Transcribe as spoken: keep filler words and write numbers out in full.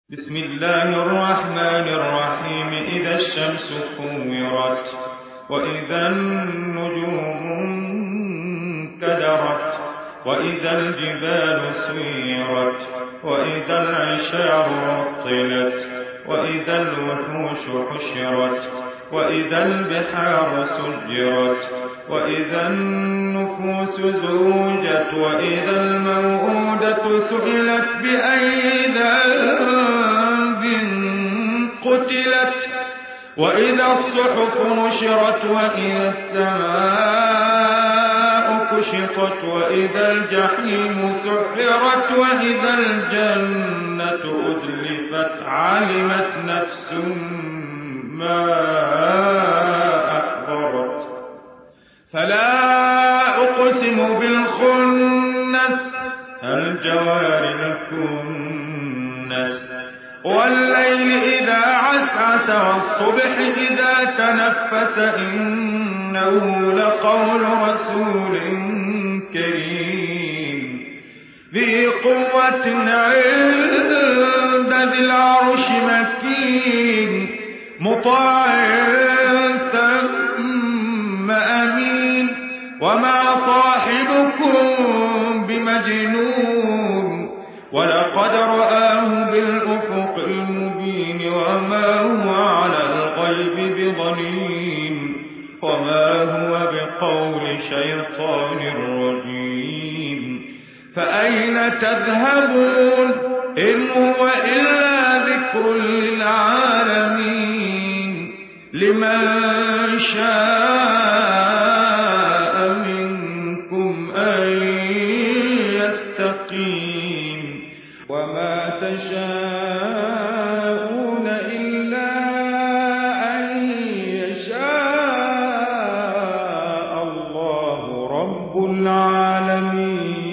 بسم الله الرحمن الرحيم. إذا الشمس كورت وإذا النجوم انكدرت وإذا الجبال سيرت وإذا العشار عطلت وإذا الوحوش حشرت وإذا البحار سجرت وإذا النفوس زوجت وإذا الموءودة سئلت بأي ذنب قتلت وإذا الصحف نشرت وإذا السماء كشطت وإذا الجحيم سعرت وإذا الجنة أزلفت علمت نفس ما أحضرت. فلا أقسم بالخنس الجوار الكنس والليل إذا عسعس والصبح إذا تنفس إنه لقول رسول كريم ذي قوة عند ذي العرش مكين مطاع ثم أمين وما صاحبكم بمجنون ولقد رآه بالأفق المبين وما هو على الغيب بضنين وما هو بقول شيطان رجيم. فأين تذهبون إن هو إلا ذكر للعالمين لمن شاء منكم أن يستقيم وما تشاءون إلا أن يشاء الله رب العالمين.